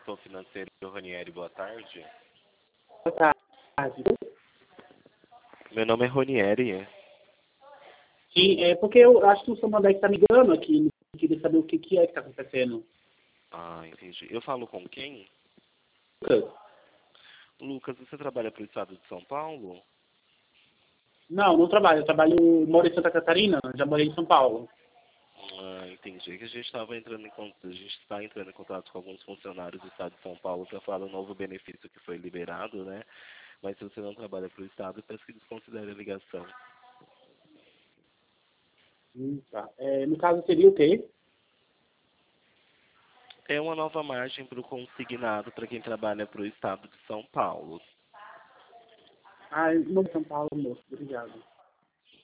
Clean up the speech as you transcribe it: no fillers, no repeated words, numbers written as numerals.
Setor Financeiro Ronieri, boa tarde. Boa tarde. Meu nome é Ronieri. Sim, é porque eu acho que o seu Mandai está me ligando aqui. Eu queria saber o que é que está acontecendo. Ah, entendi. Eu falo com quem? Lucas? Lucas, você trabalha para o estado de São Paulo? Não, não trabalho. Eu moro em Santa Catarina, já morei em São Paulo. Ah, entendi. É que a gente estava entrando em contato, a gente está entrando em contato com alguns funcionários do estado de São Paulo para falar do novo benefício que foi liberado, né? Mas se você não trabalha para o estado, eu peço que desconsidere a ligação. Tá. No caso seria o quê? É uma nova margem para o consignado para quem trabalha para o estado de São Paulo. Ah, não São Paulo, moço. Obrigado.